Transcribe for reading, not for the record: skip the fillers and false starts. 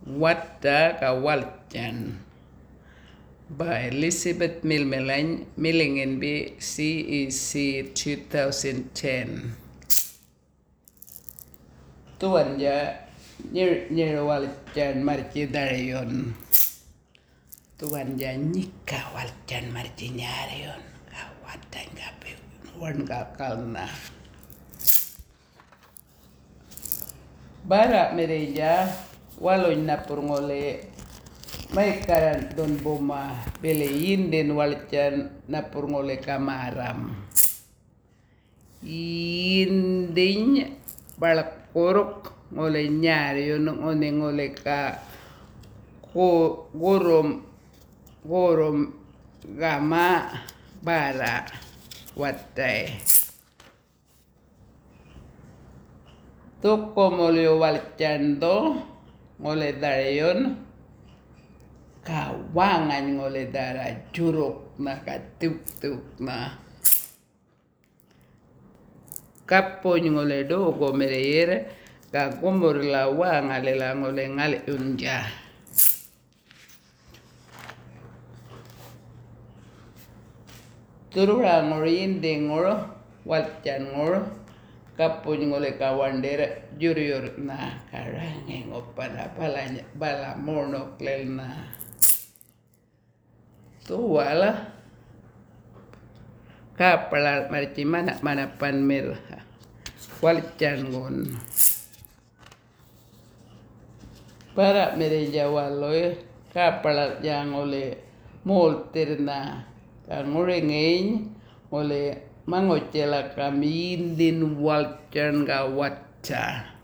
Watta ka Walchan by Elizabeth Millingen B. CEC 2010. Tuan ja Walchan marci darayon. Tuan ja nyika Walchan marci nyarayon. Kawatan kape wan kalna. Bara mereja waloy na purngole may karan don boma beleyin den Walchan na purngole kamaram. Inding balak ngole nyari yun ngone ngole ka gorom gama bara watay. Tuko molyo Walchan do ngole darayon kawangan ngole dara juruk na katuk na kapoy ngole do go mereyere ka gomor lawa ngale la ngole ngale unja. Turura ngorin de ngoro Walchan ngoro kapoy ngole kawandera jurior na karange ngopana bala mono klelna. Tuwala kapala marci mana panmel Walchan ngon. Para mereja waloy kapala yang oleh molterna kang ngorengeng oleh mangocela kami din Walchan ga wacha.